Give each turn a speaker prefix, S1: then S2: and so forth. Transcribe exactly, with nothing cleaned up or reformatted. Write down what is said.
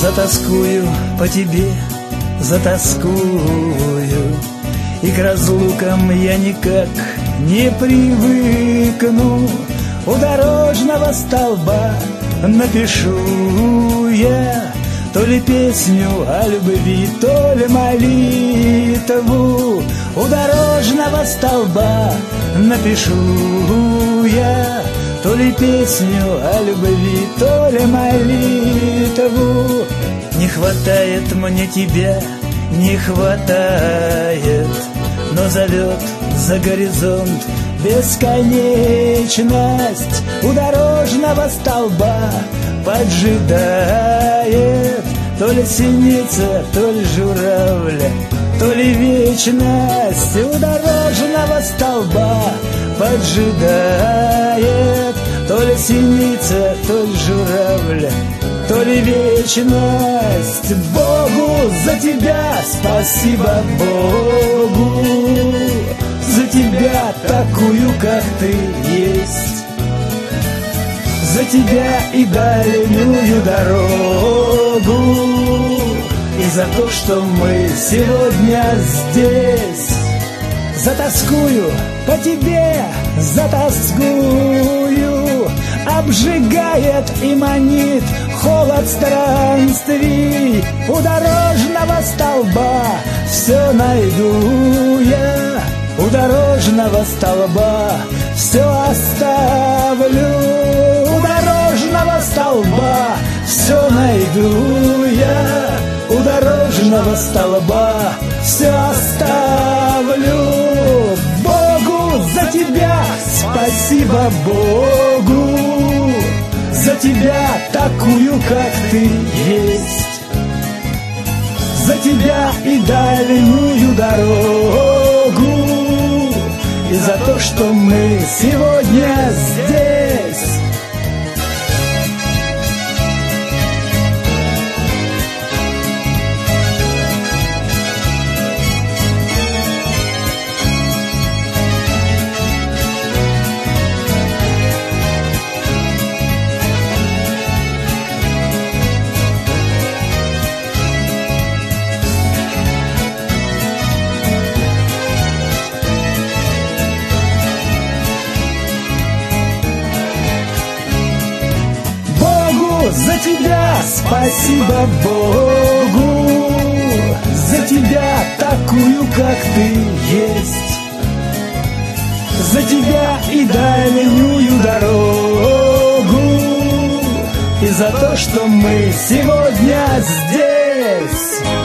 S1: Затоскую по тебе, затоскую, и к разлукам я никак не привыкну. У дорожного столба напишу я то ли песню о любви, то ли молитву. У дорожного столба напишу я то ли песню о любви, то ли молитву. Не хватает мне тебя, не хватает, но зовет за горизонт бесконечность. У дорожного столба поджидает то ли синица, то ли журавля, то ли вечность. У дорожного столба поджидает то ли синица, то ли журавля, то ли вечность. Богу за тебя, спасибо Богу, за тебя такую, как ты есть, за тебя и дальнюю дорогу, и за то, что мы сегодня здесь. Затоскую по тебе, затоскую, обжигает и манит холод странствий. У дорожного столба все найду я, у дорожного столба все оставлю. У дорожного столба все найду я, у дорожного столба все оставлю. Богу за тебя, спасибо Богу, за тебя такую, как ты есть, за тебя и дальнюю дорогу, и за то, что мы сегодня здесь. За тебя, спасибо Богу, за тебя такую, как ты есть, за тебя и дальнюю дорогу, и за то, что мы сегодня здесь.